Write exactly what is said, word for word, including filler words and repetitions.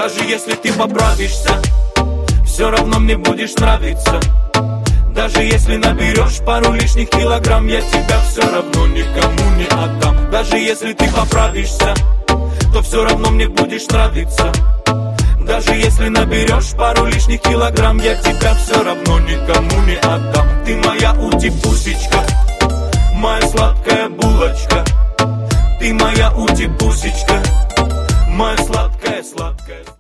Даже если ты поправишься, все равно мне будешь нравиться. Даже если наберешь пару лишних килограмм, я тебя все равно никому не отдам. Даже если ты поправишься, то все равно мне будешь нравиться. Даже если наберешь пару лишних килограмм, я тебя все равно никому не отдам. Ты моя ути-пусечка, моя сладкая